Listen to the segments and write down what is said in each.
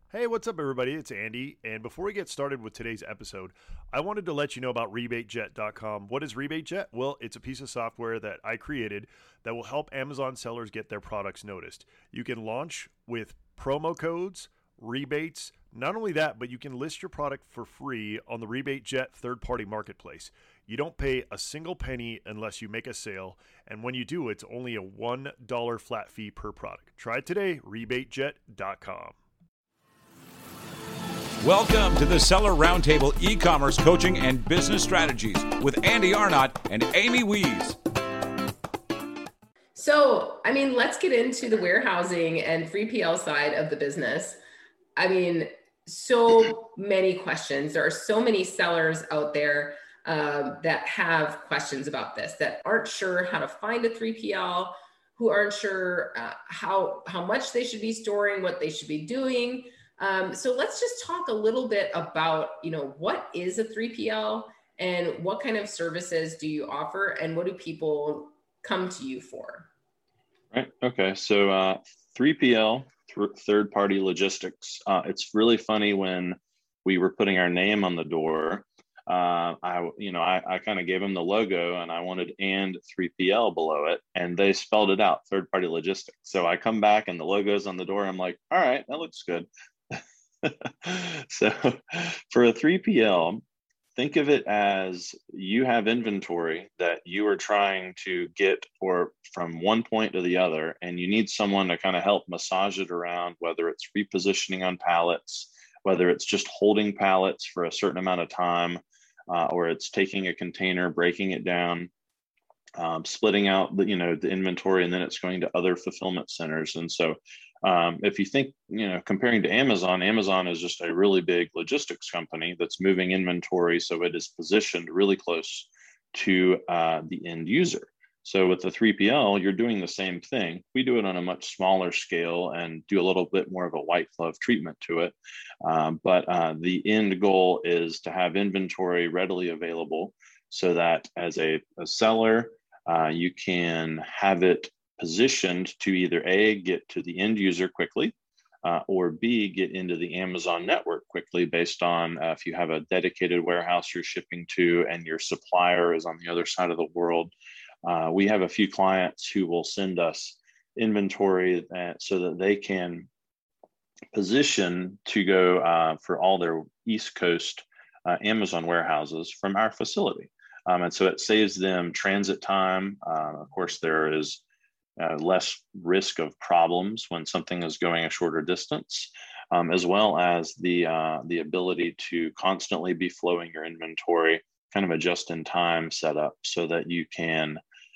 Hey, what's up, everybody? It's Andy. And before we get started with today's episode, I wanted to let you know about RebateJet.com. What is RebateJet? Well, it's a piece of software that I created that will help Amazon sellers get their products noticed. You can launch with promo codes, rebates. Not only that, but you can list your product for free on the RebateJet third-party marketplace. You don't pay a single penny unless you make a sale, and when you do, it's only a $1 flat fee per product. Try it today, RebateJet.com. Welcome to the Seller Roundtable e-commerce coaching and business strategies with Andy Arnott and Amy Wees. So, let's get into the warehousing and 3PL side of the business. So many questions. There are so many sellers out there that have questions about this, that aren't sure how to find a 3PL, who aren't sure how much they should be storing, what they should be doing. So let's just talk a little bit about, what is a 3PL and what kind of services do you offer and what do people come to you for? Right. Okay. So 3PL, third-party logistics. It's really funny when we were putting our name on the door. I kind of gave them the logo and I wanted and 3PL below it, and they spelled it out, third-party logistics. So I come back and the logo's on the door. I'm like, all right, that looks good. So for a 3PL, think of it as you have inventory that you are trying to get from one point to the other, and you need someone to kind of help massage it around, whether it's repositioning on pallets, whether it's just holding pallets for a certain amount of time, or it's taking a container, breaking it down, splitting out the inventory, and then it's going to other fulfillment centers. And so if you think, comparing to Amazon is just a really big logistics company that's moving inventory. So it is positioned really close to the end user. So with the 3PL, you're doing the same thing. We do it on a much smaller scale and do a little bit more of a white glove treatment to it. But the end goal is to have inventory readily available so that as a seller, you can have it positioned to either A, get to the end user quickly, or B, get into the Amazon network quickly based on if you have a dedicated warehouse you're shipping to and your supplier is on the other side of the world. We have a few clients who will send us inventory so that they can position to go for all their East Coast Amazon warehouses from our facility. And so it saves them transit time. Of course, there is less risk of problems when something is going a shorter distance, as well as the ability to constantly be flowing your inventory, kind of a just-in-time setup so that you can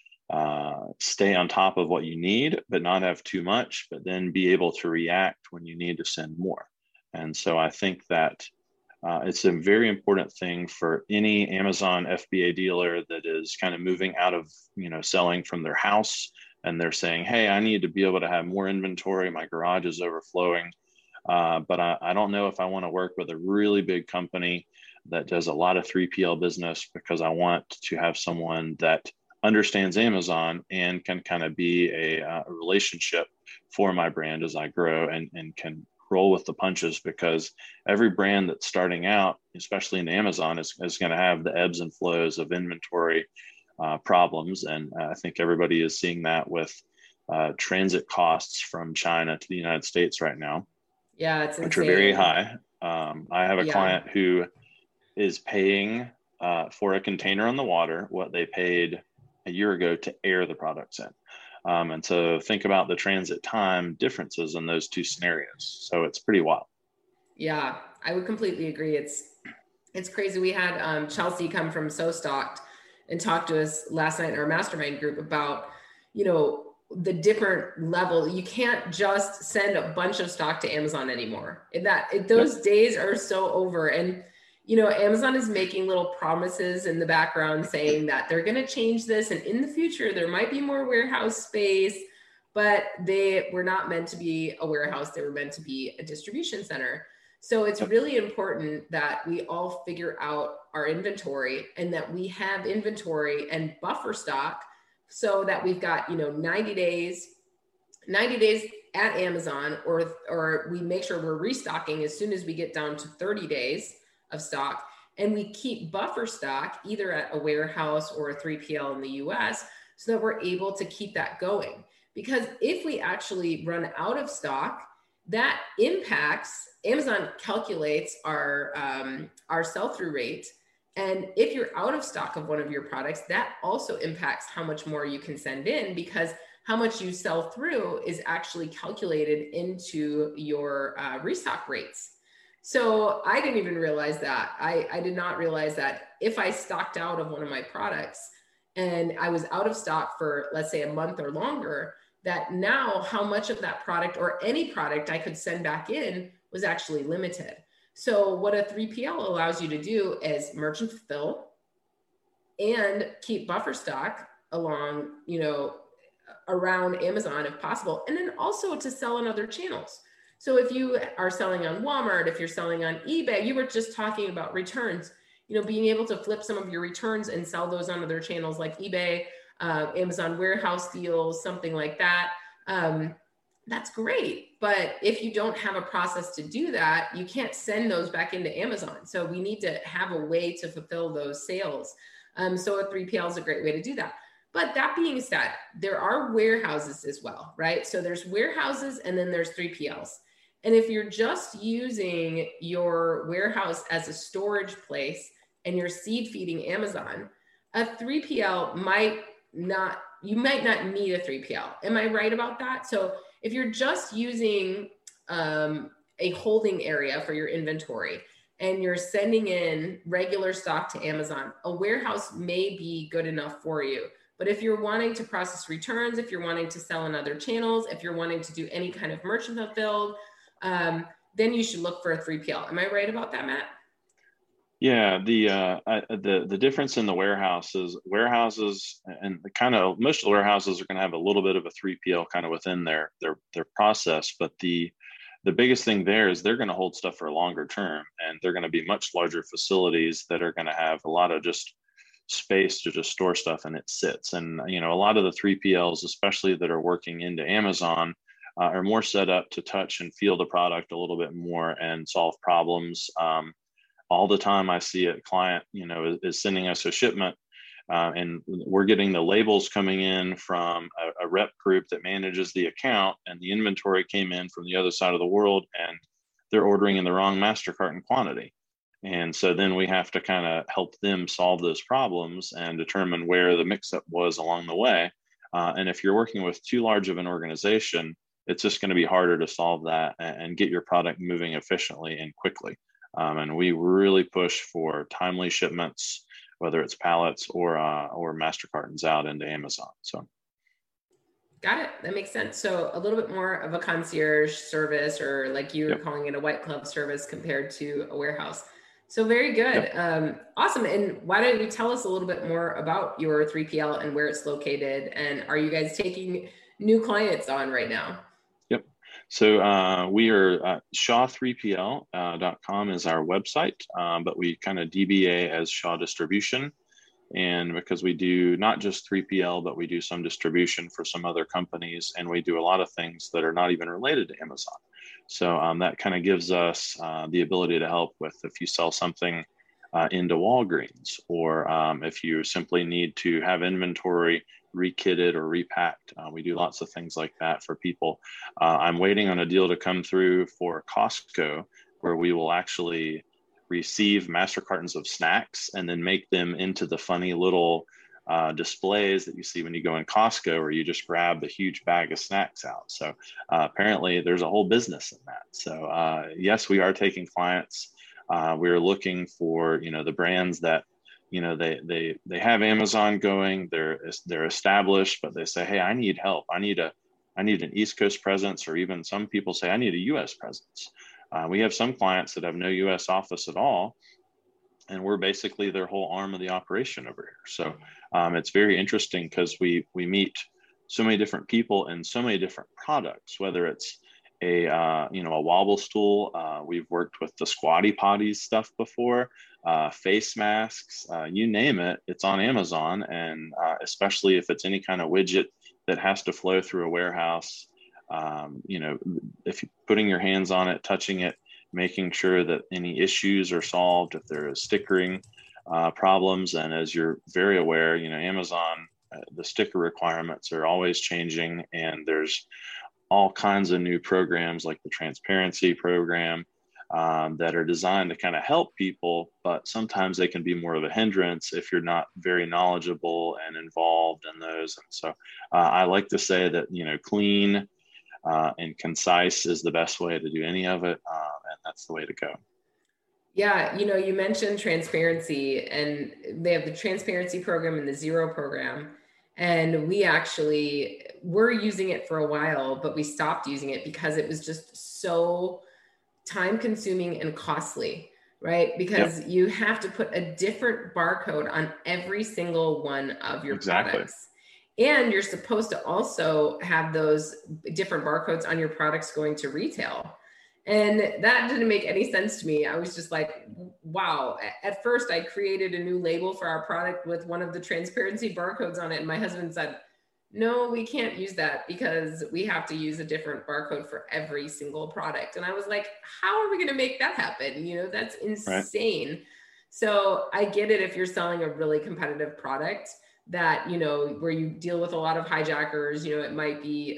stay on top of what you need, but not have too much, but then be able to react when you need to send more. And so I think that it's a very important thing for any Amazon FBA dealer that is kind of moving out of, selling from their house, and they're saying, hey, I need to be able to have more inventory. My garage is overflowing, but I don't know if I want to work with a really big company that does a lot of 3PL business, because I want to have someone that understands Amazon and can kind of be a relationship for my brand as I grow and can roll with the punches, because every brand that's starting out, especially in Amazon, is going to have the ebbs and flows of inventory problems. And I think everybody is seeing that with transit costs from China to the United States right now. Yeah, it's insane. Which are very high. I have a client who is paying for a container on the water what they paid a year ago to air the products in. And so think about the transit time differences in those two scenarios. So it's pretty wild. Yeah, I would completely agree. It's crazy. We had Chelsea come from So Stocked and talk to us last night in our mastermind group about, the different level. You can't just send a bunch of stock to Amazon anymore. Those days are so over. And, Amazon is making little promises in the background saying that they're going to change this. And in the future, there might be more warehouse space, but they were not meant to be a warehouse. They were meant to be a distribution center. So it's really important that we all figure out our inventory and that we have inventory and buffer stock so that we've got, 90 days at Amazon, or we make sure we're restocking as soon as we get down to 30 days of stock, and we keep buffer stock either at a warehouse or a 3PL in the US so that we're able to keep that going. Because if we actually run out of stock, that impacts, Amazon calculates our sell-through rate. And if you're out of stock of one of your products, that also impacts how much more you can send in, because how much you sell through is actually calculated into your restock rates. So I didn't even realize that. I did not realize that if I stocked out of one of my products and I was out of stock for, let's say, a month or longer, that now how much of that product or any product I could send back in was actually limited. So what a 3PL allows you to do is merchant fulfill and keep buffer stock along, around Amazon if possible, and then also to sell on other channels. So if you are selling on Walmart, if you're selling on eBay, you were just talking about returns, being able to flip some of your returns and sell those on other channels like eBay, Amazon warehouse deals, something like that. That's great. But if you don't have a process to do that, you can't send those back into Amazon. So we need to have a way to fulfill those sales. So a 3PL is a great way to do that. But that being said, there are warehouses as well, right? So there's warehouses and then there's 3PLs. And if you're just using your warehouse as a storage place and you're seed feeding Amazon, a 3PL you might not need a 3PL. Am I right about that? So if you're just using a holding area for your inventory and you're sending in regular stock to Amazon, a warehouse may be good enough for you. But if you're wanting to process returns, if you're wanting to sell on other channels, if you're wanting to do any kind of merchant fulfilled, then you should look for a 3PL. Am I right about that, Matt? Yeah, the difference in the warehouses and most of the warehouses are going to have a little bit of a 3PL kind of within their process, but the biggest thing there is they're going to hold stuff for a longer term, and they're going to be much larger facilities that are going to have a lot of just space to just store stuff, and it sits. And a lot of the 3PLs, especially that are working into Amazon, are more set up to touch and feel the product a little bit more and solve problems. All the time I see a client, is sending us a shipment, and we're getting the labels coming in from a rep group that manages the account, and the inventory came in from the other side of the world, and they're ordering in the wrong master carton quantity. And so then we have to kind of help them solve those problems and determine where the mix-up was along the way. And if you're working with too large of an organization, it's just going to be harder to solve that and get your product moving efficiently and quickly. And we really push for timely shipments, whether it's pallets or master cartons out into Amazon. So. Got it. That makes sense. So a little bit more of a concierge service, or like you were calling it, a white glove service compared to a warehouse. So very good. Awesome. And why don't you tell us a little bit more about your 3PL and where it's located? And are you guys taking new clients on right now? Yep. So we are shaw3pl.com is our website, but we kind of DBA as Shaw Distribution. And because we do not just 3PL, but we do some distribution for some other companies, and we do a lot of things that are not even related to Amazon. So that kind of gives us the ability to help with if you sell something into Walgreens, or if you simply need to have inventory rekitted or repacked. We do lots of things like that for people. I'm waiting on a deal to come through for Costco, where we will actually receive master cartons of snacks and then make them into the funny little displays that you see when you go in Costco, where you just grab the huge bag of snacks out. So apparently there's a whole business in that. So yes, we are taking clients. We're looking for, the brands that, they have Amazon going, they're established, but they say, hey, I need help. I need an East Coast presence, or even some people say, I need a US presence. We have some clients that have no US office at all, and we're basically their whole arm of the operation over here. So it's very interesting because we meet so many different people and so many different products, whether it's a wobble stool. We've worked with the Squatty Potties stuff before, face masks, you name it, it's on Amazon. And especially if it's any kind of widget that has to flow through a warehouse, if you're putting your hands on it, touching it, making sure that any issues are solved, if there is stickering problems. And as you're very aware, Amazon, the sticker requirements are always changing, and there's all kinds of new programs like the transparency program that are designed to kind of help people, but sometimes they can be more of a hindrance if you're not very knowledgeable and involved in those. And so I like to say that, clean and concise is the best way to do any of it. And that's the way to go. Yeah. You mentioned transparency, and they have the transparency program and the zero program. And we actually were using it for a while, but we stopped using it because it was just so time consuming and costly, right? Because you have to put a different barcode on every single one of your products. And you're supposed to also have those different barcodes on your products going to retail. And that didn't make any sense to me. I was just like, wow. At first, I created a new label for our product with one of the transparency barcodes on it. And my husband said, no, we can't use that because we have to use a different barcode for every single product. And I was like, how are we going to make that happen? That's insane. Right. So I get it if you're selling a really competitive product that, where you deal with a lot of hijackers, it might be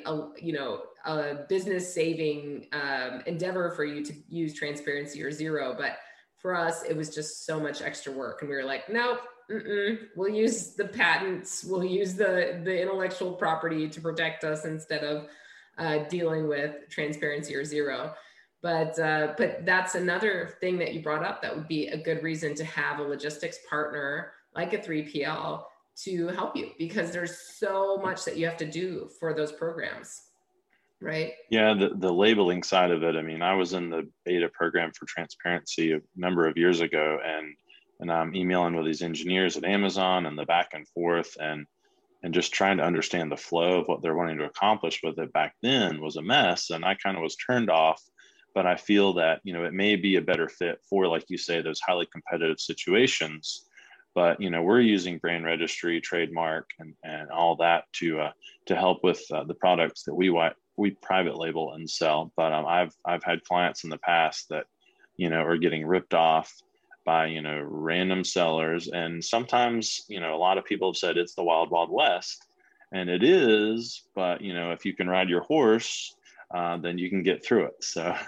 a business saving endeavor for you to use transparency or zero. But for us, it was just so much extra work. And we were like, nope, we'll use the patents. We'll use the intellectual property to protect us instead of dealing with transparency or zero. But that's another thing that you brought up that would be a good reason to have a logistics partner like a 3PL to help you, because there's so much that you have to do for those programs. Right. Yeah. The labeling side of it. I mean, I was in the beta program for transparency a number of years ago, and I'm emailing with these engineers at Amazon and the back and forth and just trying to understand the flow of what they're wanting to accomplish with it back then was a mess. And I kind of was turned off, but I feel that, it may be a better fit for, like you say, those highly competitive situations. But, we're using brand registry, trademark, and all that to help with the products that we private label and sell. But I've had clients in the past that, are getting ripped off by, random sellers. And sometimes, a lot of people have said it's the wild, wild west, and it is. But, if you can ride your horse, then you can get through it. So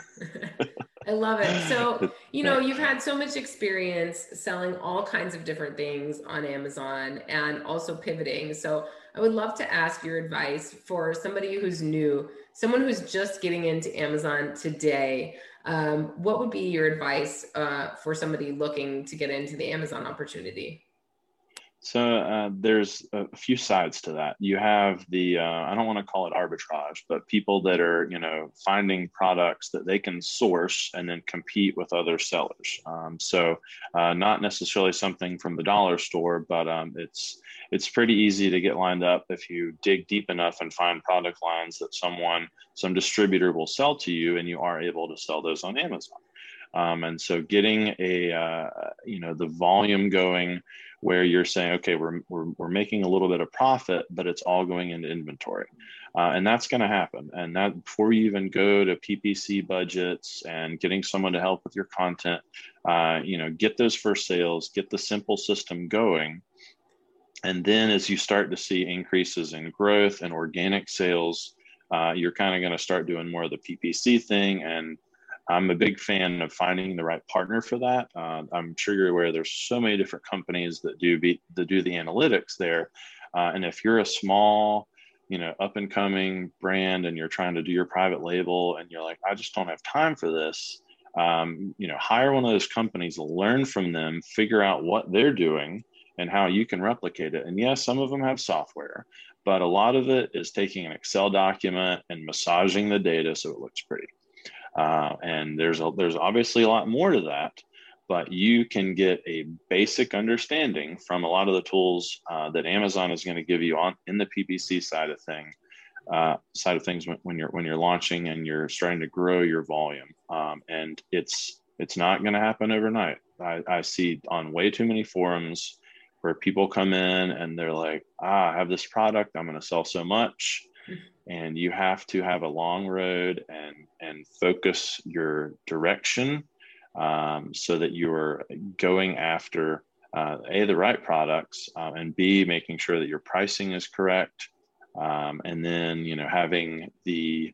I love it. So, you've had so much experience selling all kinds of different things on Amazon and also pivoting. So I would love to ask your advice for somebody who's new, someone who's just getting into Amazon today. What would be your advice for somebody looking to get into the Amazon opportunity? So there's a few sides to that. You have the, I don't want to call it arbitrage, but people that are, finding products that they can source and then compete with other sellers. So not necessarily something from the dollar store, but it's pretty easy to get lined up if you dig deep enough and find product lines that some distributor will sell to you, and you are able to sell those on Amazon. And so getting the volume going where you're saying, okay, we're making a little bit of profit, but it's all going into inventory. And that's going to happen. And that before you even go to PPC budgets and getting someone to help with your content, get those first sales, get the simple system going. And then as you start to see increases in growth and organic sales, you're kind of going to start doing more of the PPC thing. And I'm a big fan of finding the right partner for that. I'm sure you're aware there's so many different companies that do the analytics there. And if you're a small, up and coming brand and you're trying to do your private label and you're like, I just don't have time for this, hire one of those companies, learn from them, figure out what they're doing and how you can replicate it. And yes, some of them have software, but a lot of it is taking an Excel document and massaging the data so it looks pretty. And there's obviously a lot more to that, but you can get a basic understanding from a lot of the tools that Amazon is going to give you in the PPC side of things when you're launching and you're starting to grow your volume. And it's not going to happen overnight. I see on way too many forums where people come in and they're like, I have this product, I'm going to sell so much. and you have to have a long road and focus your direction, so that you're going after the right products, and B, making sure that your pricing is correct, and then having the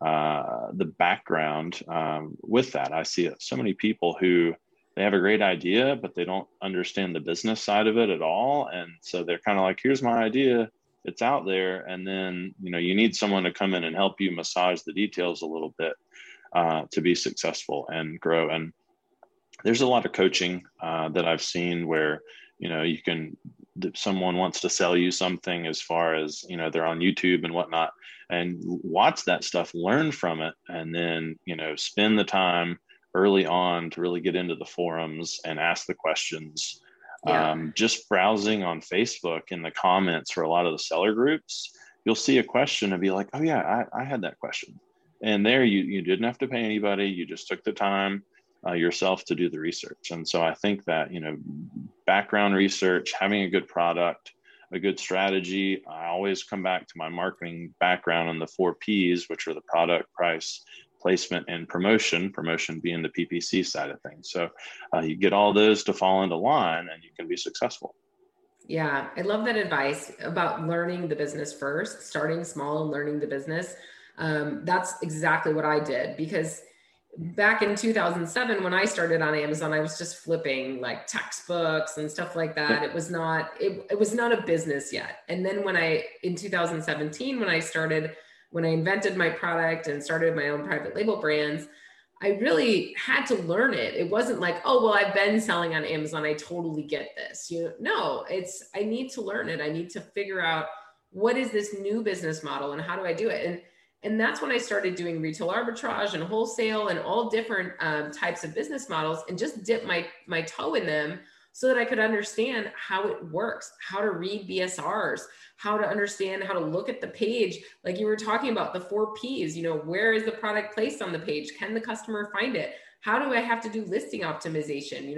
background with that. I see so many people who they have a great idea, but they don't understand the business side of it at all, and so they're kind of like, here's my idea, it's out there, and then you need someone to come in and help you massage the details a little bit to be successful and grow. And there's a lot of coaching that I've seen where someone wants to sell you something, as far as they're on YouTube and whatnot, and watch that stuff, learn from it, and then spend the time early on to really get into the forums and ask the questions. Just browsing on Facebook in the comments for a lot of the seller groups, you'll see a question and be like, oh yeah, I had that question. And there you didn't have to pay anybody. You just took the time yourself to do the research. And so I think that, background research, having a good product, a good strategy. I always come back to my marketing background on the 4 Ps, which are the product, price, placement, and promotion being the PPC side of things. So you get all those to fall into line and you can be successful. Yeah, I love that advice about learning the business first, starting small and learning the business. That's exactly what I did, because back in 2007, when I started on Amazon, I was just flipping like textbooks and stuff like that. It was not a business yet. And then in 2017, when I invented my product and started my own private label brands, I really had to learn it. It wasn't like, oh, well, I've been selling on Amazon, I totally get this. No, I need to learn it. I need to figure out, what is this new business model and how do I do it? And that's when I started doing retail arbitrage and wholesale and all different types of business models, and just dip my toe in them so that I could understand how it works, how to read BSRs, how to understand how to look at the page. Like you were talking about the 4 Ps, where is the product placed on the page? Can the customer find it? How do I have to do listing optimization?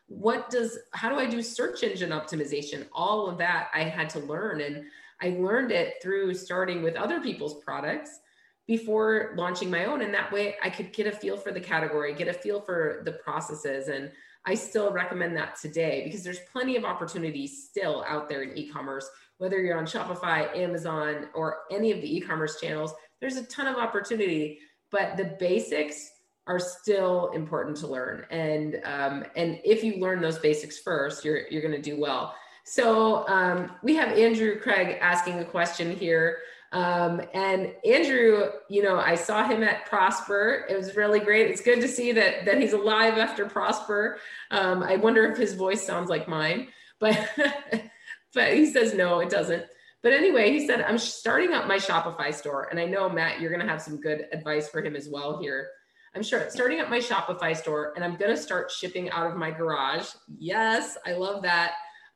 How do I do search engine optimization? All of that I had to learn. And I learned it through starting with other people's products before launching my own. And that way I could get a feel for the category, get a feel for the processes. And I still recommend that today, because there's plenty of opportunities still out there in e-commerce, whether you're on Shopify, Amazon, or any of the e-commerce channels. There's a ton of opportunity, but the basics are still important to learn. And if you learn those basics first, you're going to do well. So we have Andrew Craig asking a question here. And Andrew, I saw him at Prosper. It was really great. It's good to see that he's alive after Prosper. I wonder if his voice sounds like mine, but he says, no, it doesn't. But anyway, he said, I'm starting up my Shopify store. And I know, Matt, you're going to have some good advice for him as well here. I'm starting up my Shopify store, and I'm going to start shipping out of my garage. Yes, I love that.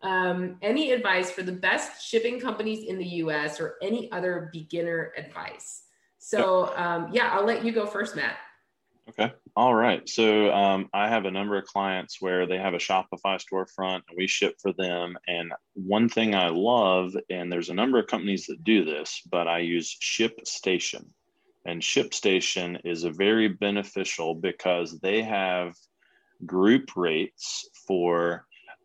Any advice for the best shipping companies in the US, or any other beginner advice? So I'll let you go first, Matt. Okay. All right. So I have a number of clients where they have a Shopify storefront and we ship for them. And one thing I love, and there's a number of companies that do this, but I use ShipStation. And ShipStation is a very beneficial because they have group rates for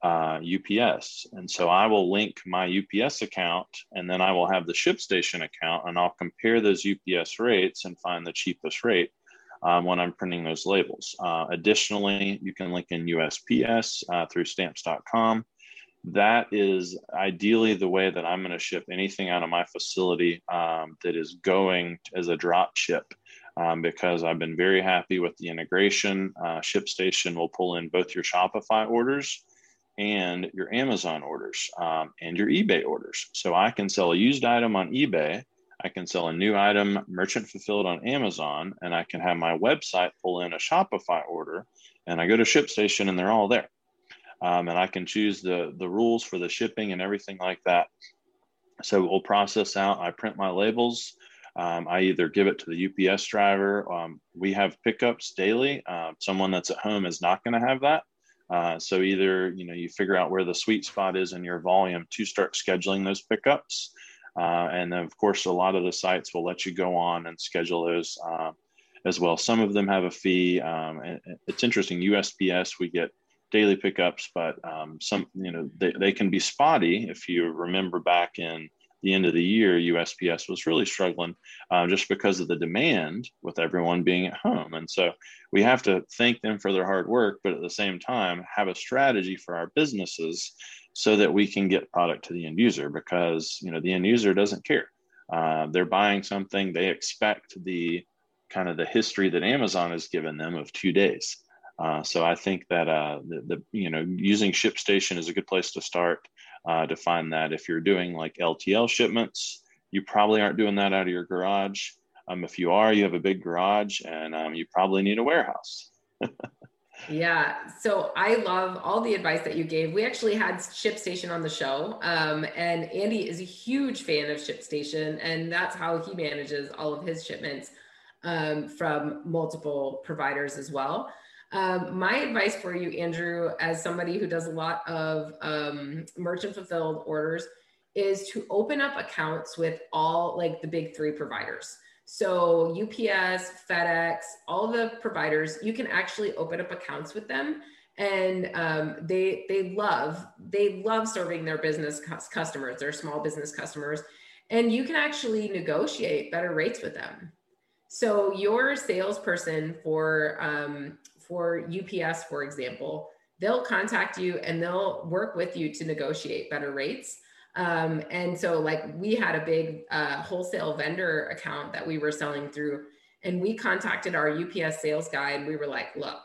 UPS. And so I will link my UPS account, and then I will have the ShipStation account, and I'll compare those UPS rates and find the cheapest rate when I'm printing those labels. Additionally, you can link in USPS through stamps.com. That is ideally the way that I'm going to ship anything out of my facility that is going as a drop ship. Because I've been very happy with the integration. ShipStation will pull in both your Shopify orders and your Amazon orders and your eBay orders. So I can sell a used item on eBay, I can sell a new item merchant fulfilled on Amazon, and I can have my website pull in a Shopify order, and I go to ShipStation and they're all there. And I can choose the rules for the shipping and everything like that. So we'll process out, I print my labels. I either give it to the UPS driver. We have pickups daily. Someone that's at home is not going to have that. So either, you figure out where the sweet spot is in your volume to start scheduling those pickups. And then, of course, a lot of the sites will let you go on and schedule those as well. Some of them have a fee. And it's interesting. USPS, we get daily pickups, but some, they can be spotty. If you remember back in the end of the year, USPS was really struggling just because of the demand with everyone being at home. And so we have to thank them for their hard work, but at the same time, have a strategy for our businesses so that we can get product to the end user, because, the end user doesn't care. They're buying something, they expect the kind of the history that Amazon has given them of 2 days. So I think that using ShipStation is a good place to start to find that. If you're doing like LTL shipments, you probably aren't doing that out of your garage. If you are, you have a big garage, and you probably need a warehouse. Yeah. So I love all the advice that you gave. We actually had ShipStation on the show, and Andy is a huge fan of ShipStation, and that's how he manages all of his shipments from multiple providers as well. My advice for you, Andrew, as somebody who does a lot of merchant fulfilled orders, is to open up accounts with all like the big three providers. So UPS, FedEx, all the providers, you can actually open up accounts with them, and they love serving their business customers, their small business customers, and you can actually negotiate better rates with them. So your salesperson for UPS, for example, they'll contact you and they'll work with you to negotiate better rates. And so like we had a big wholesale vendor account that we were selling through, and we contacted our UPS sales guy and we were like, look,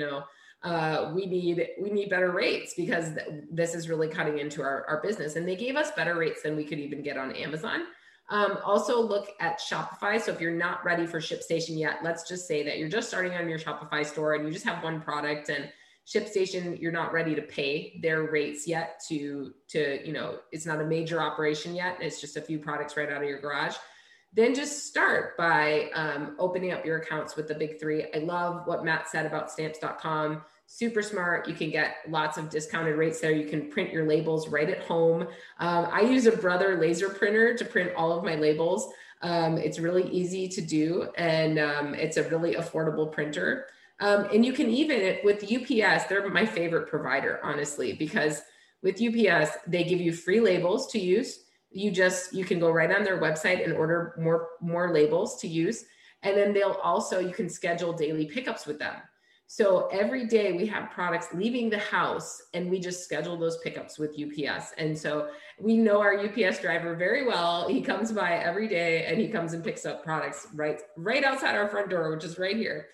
we need better rates because this is really cutting into our business. And they gave us better rates than we could even get on Amazon. Also look at Shopify. So if you're not ready for ShipStation yet, let's just say that you're just starting on your Shopify store and you just have one product, and ShipStation, you're not ready to pay their rates yet to it's not a major operation yet. It's just a few products right out of your garage. Then just start by opening up your accounts with the big three. I love what Matt said about stamps.com. Super smart. You can get lots of discounted rates there. You can print your labels right at home. I use a Brother laser printer to print all of my labels. It's really easy to do, and it's a really affordable printer. And you can even, with UPS, they're my favorite provider, honestly, because with UPS, they give you free labels to use. You can go right on their website and order more labels to use. And then you can schedule daily pickups with them. So every day we have products leaving the house, and we just schedule those pickups with UPS. And so we know our UPS driver very well. He comes by every day and he comes and picks up products right outside our front door, which is right here.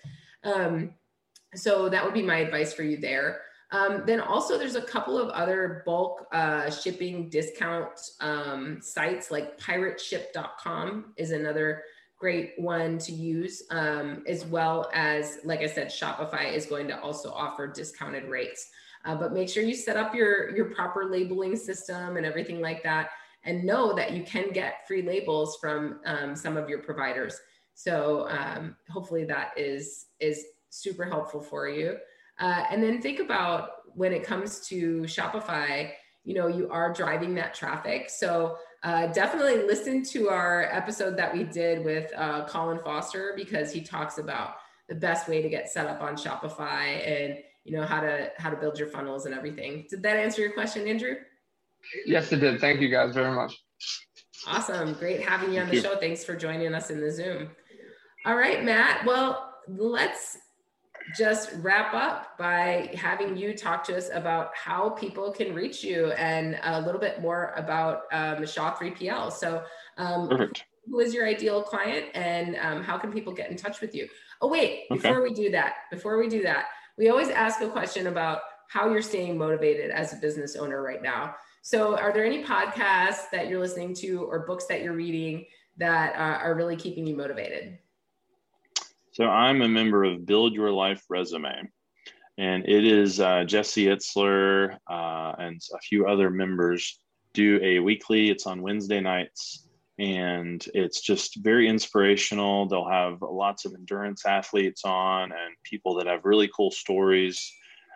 So that would be my advice for you there. Then also there's a couple of other bulk shipping discount sites, like pirateship.com is another great one to use, as well as, like I said, Shopify is going to also offer discounted rates. But make sure you set up your proper labeling system and everything like that, and know that you can get free labels from some of your providers. So hopefully that is super helpful for you. And then think about when it comes to Shopify, you are driving that traffic. So definitely listen to our episode that we did with Colin Foster, because he talks about the best way to get set up on Shopify and how to build your funnels and everything. Did that answer your question, Andrew? Yes, it did. Thank you guys very much. Awesome. Great having you on the show. Thanks for joining us in the Zoom. All right, Matt. Well, let's just wrap up by having you talk to us about how people can reach you and a little bit more about Shaw 3PL. So Perfect. Who is your ideal client, and how can people get in touch with you? Oh, wait, before we do that, we always ask a question about how you're staying motivated as a business owner right now. So are there any podcasts that you're listening to or books that you're reading that are really keeping you motivated? So I'm a member of Build Your Life Resume, and it is Jesse Itzler and a few other members do a weekly. It's on Wednesday nights, and it's just very inspirational. They'll have lots of endurance athletes on and people that have really cool stories.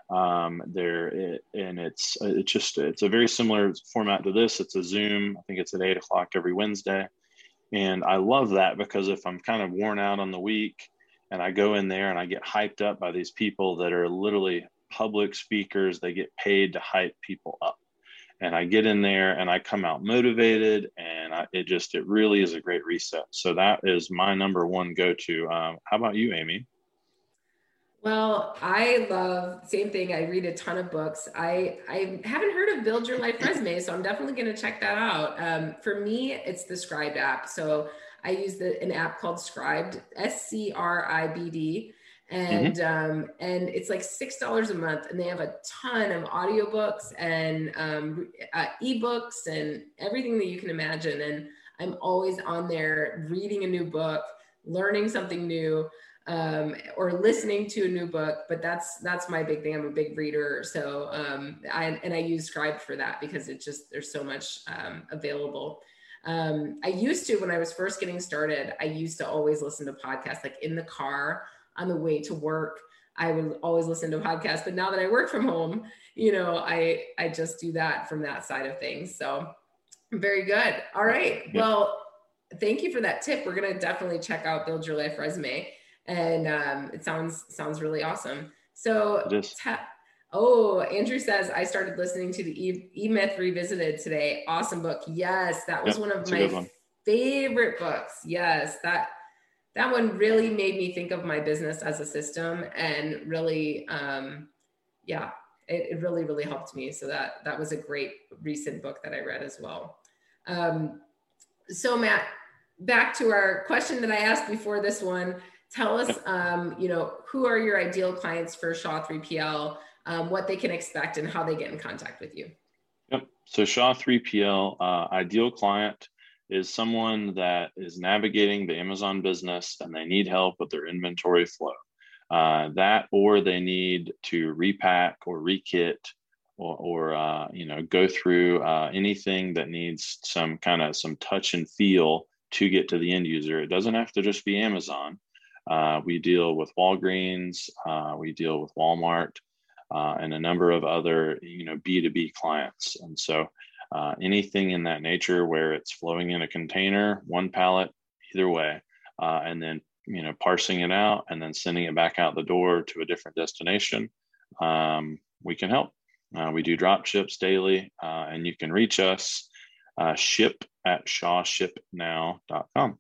It's a very similar format to this. It's a Zoom. I think it's at 8:00 every Wednesday. And I love that because if I'm kind of worn out on the week and I go in there and I get hyped up by these people that are literally public speakers, they get paid to hype people up. And I get in there and I come out motivated, and it really is a great reset. So that is my number one go-to. How about you, Amy? Well, I love, same thing. I read a ton of books. I haven't heard of Build Your Life Resume, so I'm definitely going to check that out. For me, it's the Scribd app. So I use an app called Scribd, Scribd. And it's like $6 a month, and they have a ton of audiobooks and ebooks and everything that you can imagine. And I'm always on there reading a new book, learning something new, or listening to a new book. But that's my big thing. I'm a big reader. So I use Scribd for that because there's so much available. I used to, when I was first getting started, I used to always listen to podcasts, like in the car on the way to work. I would always listen to podcasts. But now that I work from home, I just do that from that side of things. So very good. All right. Yeah. Well, thank you for that tip. We're going to definitely check out Build Your Life Resume. And it sounds really awesome. So, Andrew says, I started listening to the E-Myth Revisited today. Awesome book. Yes, that was one of my favorite books. Yes, that one really made me think of my business as a system, and really, it really, really helped me. So that was a great recent book that I read as well. So Matt, back to our question that I asked before this one. Tell us, who are your ideal clients for Shaw 3PL, what they can expect, and how they get in contact with you. Yep. So Shaw 3PL, ideal client is someone that is navigating the Amazon business and they need help with their inventory flow. Or they need to repack or rekit or go through anything that needs some touch and feel to get to the end user. It doesn't have to just be Amazon. We deal with Walgreens, we deal with Walmart, and a number of other, B2B clients. And so anything in that nature where it's flowing in a container, one pallet, either way, and then, parsing it out and then sending it back out the door to a different destination, we can help. We do drop ships daily, and you can reach us, ship@shawshipnow.com.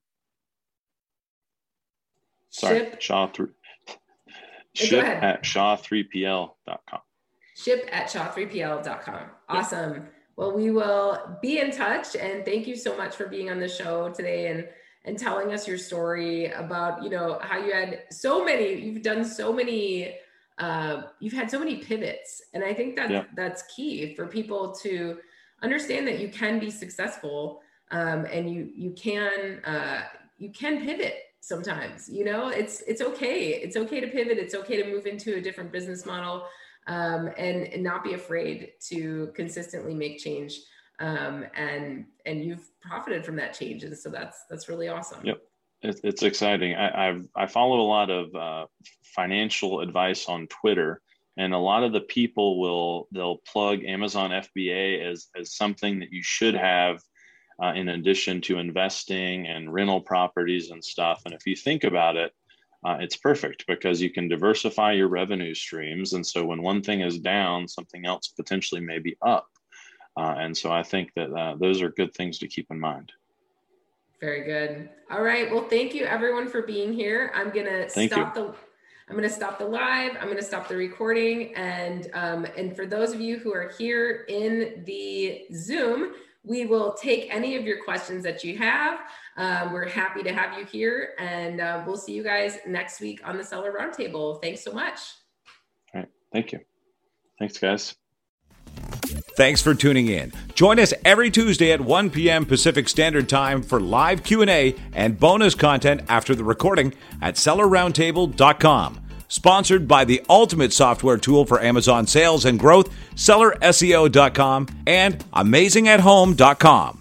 Ship@shaw3pl.com. Ship@shaw3pl.com. Awesome. Yep. Well, we will be in touch, and thank you so much for being on the show today and telling us your story about, how you had you've had so many pivots. And I think that's key for people to understand that you can be successful, and you can pivot. Sometimes, it's okay. It's okay to pivot. It's okay to move into a different business model, and not be afraid to consistently make change. And you've profited from that change. And so that's really awesome. Yep. It's exciting. I follow a lot of financial advice on Twitter, and a lot of the people they'll plug Amazon FBA as something that you should have in addition to investing and rental properties and stuff. And if you think about it, it's perfect because you can diversify your revenue streams. And so when one thing is down, something else potentially may be up. And so I think that those are good things to keep in mind. Very good. All right. Well, thank you everyone for being here. I'm going to stop the live. I'm going to stop the recording. And for those of you who are here in the Zoom, we will take any of your questions that you have. We're happy to have you here, and we'll see you guys next week on the Seller Roundtable. Thanks so much. All right. Thank you. Thanks, guys. Thanks for tuning in. Join us every Tuesday at 1 p.m. Pacific Standard Time for live Q&A and bonus content after the recording at sellerroundtable.com. Sponsored by the ultimate software tool for Amazon sales and growth, sellerseo.com and amazingathome.com.